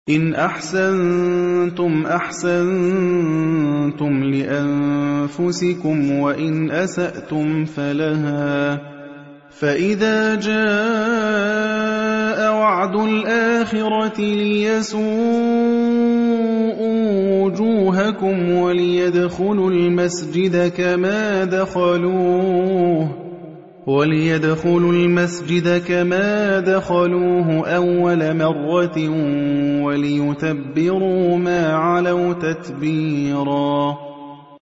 إِنْ أَحْسَنتُمْ أَحْسَنتُمْ لِأَنفُسِكُمْ وَإِنْ أَسَأْتُمْ فَلَهَا ۚ فَإِذَا جَاءَ وَعْدُ الْآخِرَةِ لِيَسُوءُوا وُجُوهَكُمْ وَلِيَدْخُلُوا الْمَسْجِدَ كَمَا دَخَلُوهُ أَوَّلَ مَرَّةٍ وَلِيُتَبِّرُوا مَا عَلَوْا تَتْبِيرًا